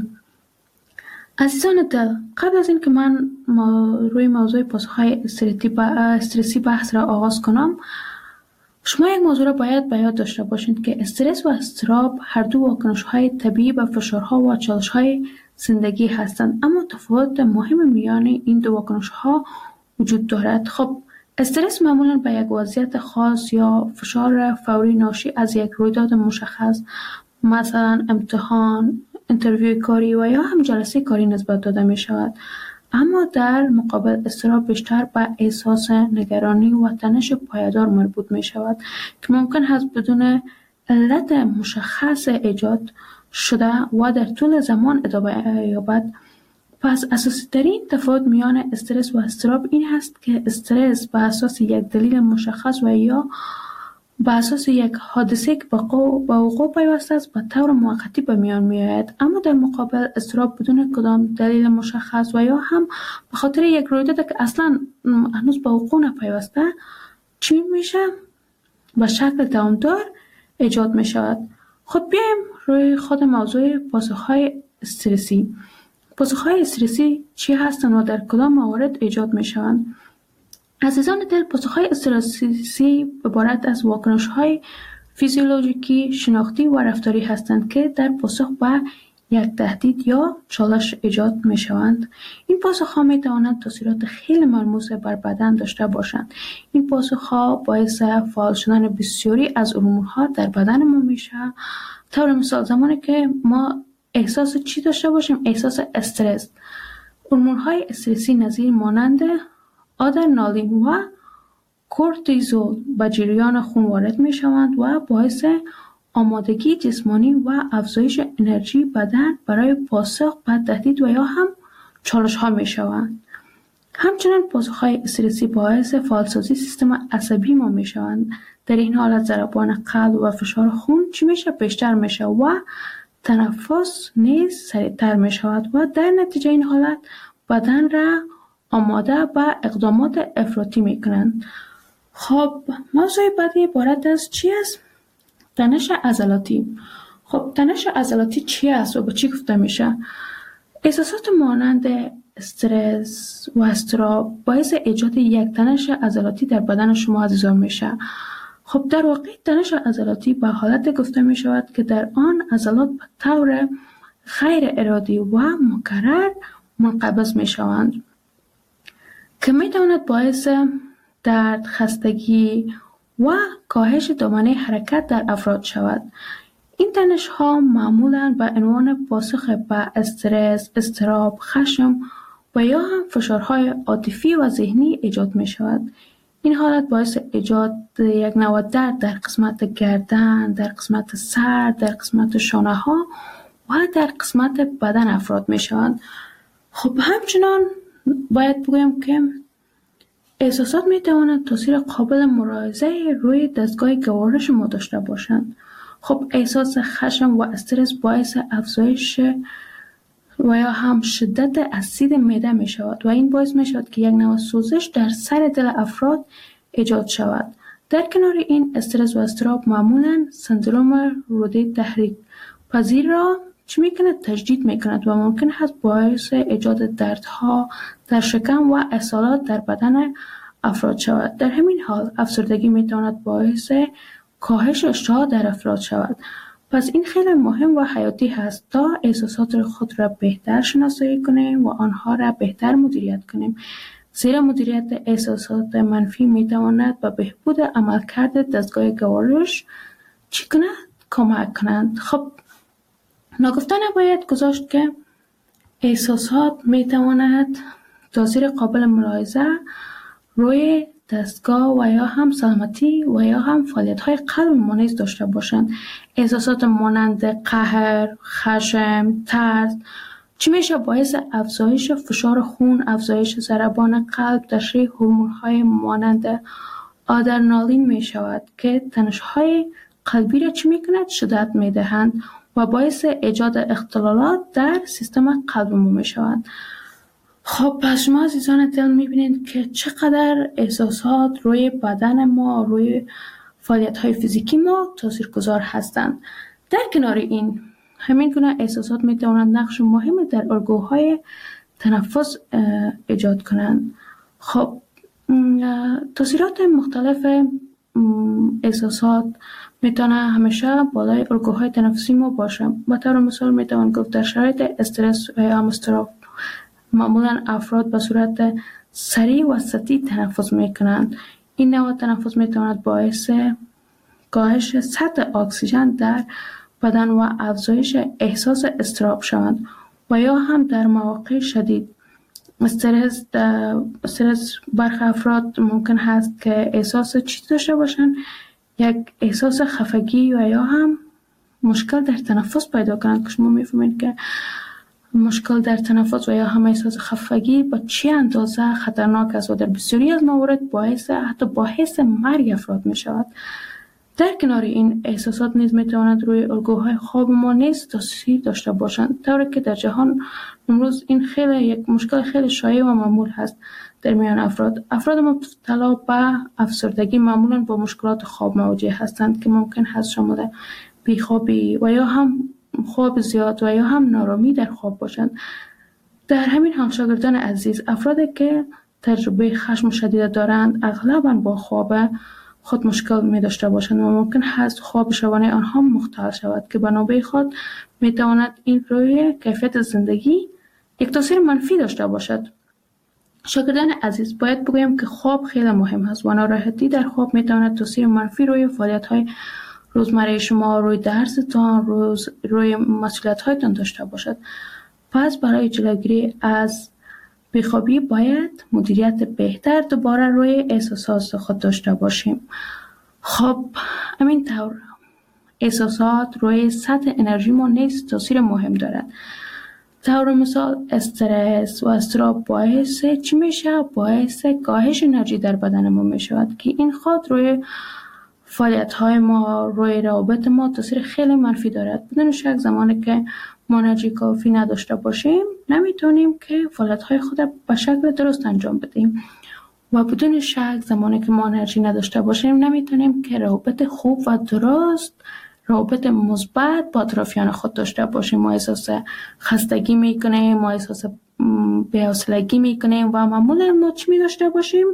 S4: عزیزان دل، قبل از اینکه من روی موضوع پاسخ‌های استرسی بحث را آغاز کنم، شما یک موضوع را باید به یاد داشته باشید که استرس و اضطراب هر دو واکنش‌های طبیعی به فشارها و چالش‌های زندگی هستند، اما تفاوت مهم میان این دو واکنش‌ها وجود دارد. خب استرس معمولاً به یک وضعیت خاص یا فشار فوری ناشی از یک رویداد مشخص، مثلا امتحان، اینترویو کاری و یا هم جلسه کاری نسبت داده می شود. اما در مقابل اضطراب بیشتر به احساس نگرانی و تنش پایدار مربوط می شود که ممکن است بدون علت مشخص ایجاد شده و در طول زمان ادامه یابد. پس اساسی ترین تفاوت میان استرس و اضطراب این هست که استرس به اساس یک دلیل مشخص و یا به اساس یک حادثه که به وقوع پیوسته است به طور موقتی به میان میآید، اما در مقابل اضطراب بدون کدام دلیل مشخص و یا هم به خاطر یک رویداد که اصلا هنوز به وقوع نپیوسته چی میشه؟ به شکل دوامدار ایجاد می شود. خب بیایم روی خود موضوع پاسخهای استرسی. پاسخهای استرسی چی هستند و در کدام موارد ایجاد می شوند؟ عزیزان دل، پاسخهای استرسی عبارت از واکنش‌های فیزیولوژیکی، شناختی و رفتاری هستند که در پاسخ به یک تهدید یا چالش ایجاد می شوند. این پاسخ‌ها می توانند تاثیرات خیلی ملموس بر بدن داشته باشند. این پاسخ‌ها باعث فعال شدن بسیاری از هورمون‌ها در بدن ما میشه. طور مثال زمانی که ما احساس چی داشته باشیم؟ احساس استرس. هورمون‌های استرسی نظیر مانند آدرنالین و کورتیزول به جریان خون وارد می شوند و باعث آمادگی جسمانی و افزایش انرژی بدن برای پاسخ به تهدید و یا هم چالش ها می شوند. همچنین پاسخ های استرسی باعث فعالسازی سیستم عصبی ما می شوند. در این حالت ضربان قلب و فشار خون چی میشه؟ بیشتر میشه و تنفس نیز سریعتر می شود و در نتیجه این حالت بدن را آماده به اقدامات افراطی می کنند. خب موضوع بعدی عبارت از چی است؟ تنش عضلاتی. خب تنش عضلاتی چی است و به چی گفته میشه؟ احساسات مانند استرس و اضطراب باعث ایجاد یک تنش عضلاتی در بدن شما عزیزان میشه. خب در واقع تنش عضلاتی به حالت گفته می شود که در آن عضلات به طور غیر ارادی و مکرر منقبض می شوند که می تواند باعث درد، خستگی و کاهش دامنه حرکت در افراد شود. این تنش ها معمولاً به عنوان پاسخ به استرس، اضطراب، خشم و یا هم فشارهای عاطفی و ذهنی ایجاد می شود. این حالت باعث ایجاد یک نوع درد در قسمت گردن، در قسمت سر، در قسمت شانه ها و در قسمت بدن افراد می شوند. خب همچنان باید بگویم که احساسات می توانند تاثیر قابل ملاحظه روی دستگاه گوارش ما داشته باشند. خب احساس خشم و استرس باعث افزایش و یا هم شدت اسید معده می شود و این باعث می شود که یک نوع سوزش در سر دل افراد ایجاد شود. در کنار این استرس و اضطراب معمولاً سندروم روده تحریک پذیر را چی می کند؟ تجدید می کند و ممکن است باعث ایجاد دردها در شکم و اسهالات در بدن افراد شود. در همین حال افسردگی می تواند باعث کاهش اشتها در افراد شود. پس این خیلی مهم و حیاتی هست تا احساسات خود را بهتر شناسایی کنیم و آنها را بهتر مدیریت کنیم. زیرا مدیریت احساسات منفی می تواند به بهبود عملکرد دستگاه گوارش چی کند؟ کمک کنند. خب ناگفته نباید گذاشت که احساسات می تواند تاثیر قابل ملاحظه روی دستگاه و یا هم سلامتی و یا هم فعالیت‌های قلب ما نیز داشته باشند. احساسات مانند قهر، خشم، ترس چی میشه؟ باعث افزایش فشار خون، افزایش ضربان قلب، تشریح هورمون‌های مانند آدرنالین می شود که تنش‌های قلبی را چی می کند؟ شدت می دهند و باعث ایجاد اختلالات در سیستم قلب ما می شوند. خب پس شما عزیزان دل می بینید که چقدر احساسات روی بدن ما، روی فعالیت‌های فیزیکی ما تاثیرگذار هستند. در کنار این همین گونه احساسات می توانند نقش مهمی در الگوهای تنفس ایجاد کنند. خب تاثیرات مختلف احساسات میتونه همیشه بالای الگوهای تنفسی ما باشه. به طور مثال میتوان گفت در شرایط استرس و یا اضطراب معمولا افراد به صورت سریع و سطحی تنفس میکنند. این نوع تنفس میتواند باعث کاهش سطح اکسیژن در بدن و افزایش احساس اضطراب شوند و یا هم در مواقع شدید استرس برخی افراد ممکن هست که احساس چیز داشته باشند، یک احساس خفگی و یا هم مشکل در تنفس پیدا کنند که شما میفهمید که مشکل در تنفس و یا هم احساس خفگی با چه اندازه خطرناک است و در بسیاری از موارد حتی باعث مرگ افراد می شود. در کنار این احساسات نیز می توانند روی الگوهای خواب ما نیز تاثیر داشته باشند، طوری که در جهان امروز این خیلی یک مشکل خیلی شایع و معمول هست در میان افراد مبتلا به افسردگی معمولا با مشکلات خواب مواجه هستند که ممکن هست شامل بیخوابی و یا هم خواب زیاد و یا هم نارامی در خواب باشند. در همین حال شاگردان عزیز، افرادی که تجربه خشم شدید دارند اغلباً با خواب خود مشکل می داشته باشند و ممکن هست خواب شبانه آنها مختل شود که به نوبه خود می تواند این روی کیفیت زندگی یک تاثیر منفی داشته باشد. شاگردان عزیز، باید بگویم که خواب خیلی مهم است و ناراحتی در خواب می تواند تاثیر منفی روی فعالیت‌های روزمره شما، روی درستان، روی مسئولیت‌هایتان داشته باشد. پس برای جلوگیری از بیخوابی باید مدیریت بهتر دوباره روی احساسات خود داشته باشیم. خب همین طور احساسات روی سطح انرژی ما نیز تاثیر مهم دارد. طور مثال استرس و اضطراب باعث چی میشه؟ باعث کاهش انرژی در بدن ما میشود که این خود روی فعالیت‌های ما، روی روابط ما تاثیر خیلی منفی دارد. بدون شک زمانی که ما انرژی کافی نداشته باشیم نمیتونیم که فعالیت‌های خود به شکل درست انجام بدیم و بدون شک زمانی که ما انرژی نداشته باشیم نمیتونیم که روابط خوب و درست، روابط مثبت با اطرافیان خود داشته باشیم. ما احساس خستگی میکنیم، ما احساس بی‌حوصلگی میکنیم و معمولا ما چی می داشته باشیم؟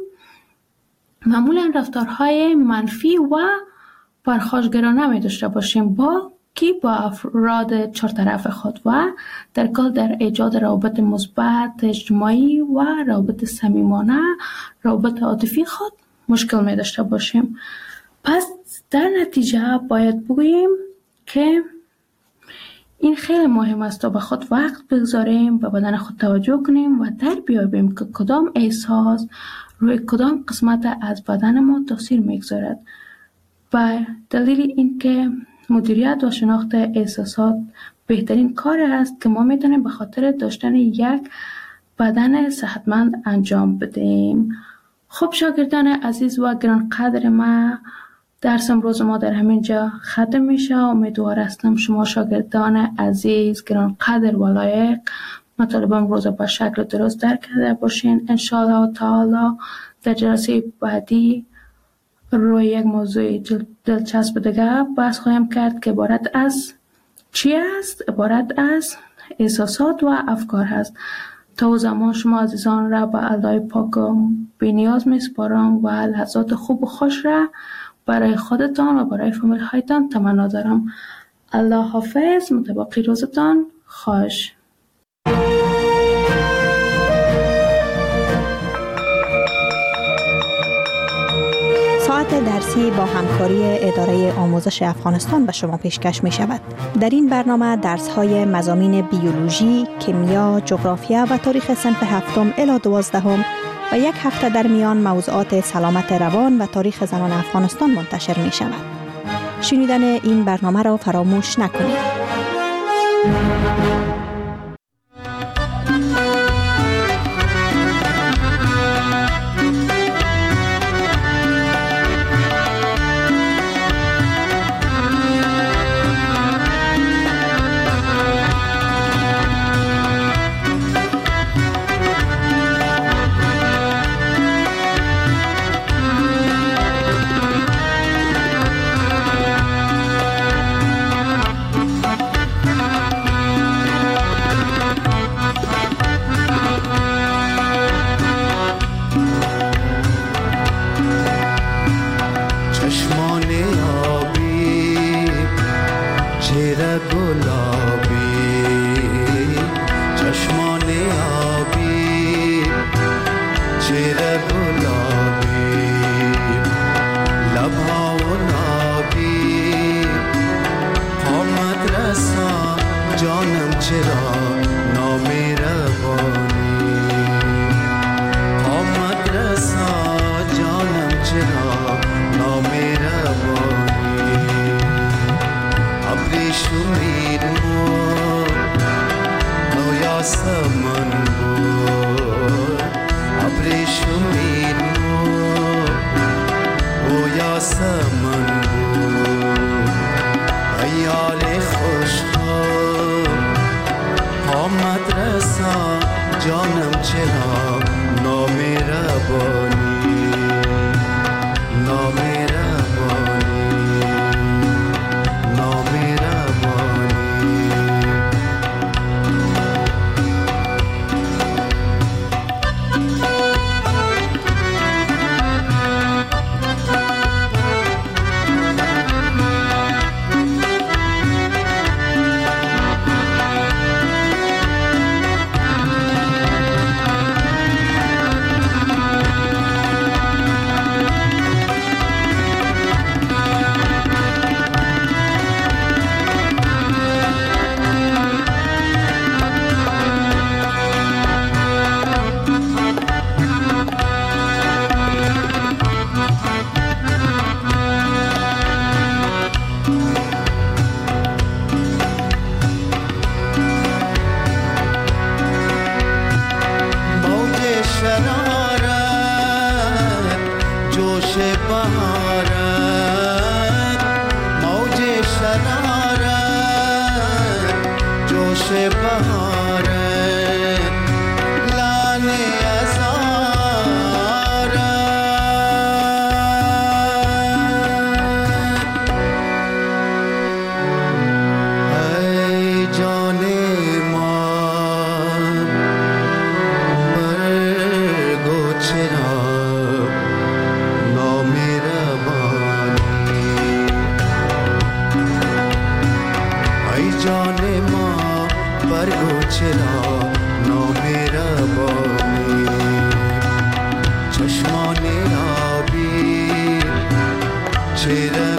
S4: معمولا رفتارهای منفی و پرخاشگرانه می داشته باشیم با افراد چهارطرف خود و در کل در ایجاد روابط مثبت اجتماعی و روابط صمیمانه، روابط عاطفی خود مشکل می داشته باشیم. پس در نتیجه باید بگوییم که این خیلی مهم است تا به خود وقت بگذاریم، به بدن خود توجه کنیم و در بیابیم که کدام احساس روی کدام قسمت از بدن ما تاثیر میگذارد. و دلیل این که مدیریت و شناخت احساسات بهترین کار است که ما میتونیم به خاطر داشتن یک بدن صحتمند انجام بدیم. خب شاگردان عزیز و گرانقدر ما، درس امروز ما در همین جا ختم میشه. امیدوار هستم شما شاگردان عزیز گرانقدر و لایق مطالب امروز با شکل درست درک کرده باشین. انشاءالله تعالی در جلسه بعدی روی یک موضوع دلچسب دیگه بحث خواهیم کرد که عبارت از چی است؟ عبارت از احساسات و افکار هست. تا زمان شما عزیزان را به الله پاک بی‌نیاز میسپارم و لحظات خوب و خوش را برای خودتان و برای فامیل هایتان تمنا دارم. الله حافظ. متباقی روزتان خوش.
S5: ساعت درسی با همکاری اداره آموزش افغانستان به شما پیشکش می شود. در این برنامه درس های مضامین بیولوژی، کیمیا، جغرافیا و تاریخ صنف 7 الی 12 و یک هفته در میان موضوعات سلامت روان و تاریخ زنان افغانستان منتشر می شود. شنیدن این برنامه را فراموش نکنید.
S6: چشمان آبی چهره گلابی چشمان آبی چهره گلابی لبها و نابی آمد رسا جانم چرا نامهربانی آمد رسا جانم چرا نامهربانی ابری شمیر نویا سمن بود ابری شمیر نویا سمن بود ایال خوشخواب آمد رسا جانم چرا نامهربانی چشمان آبی چهره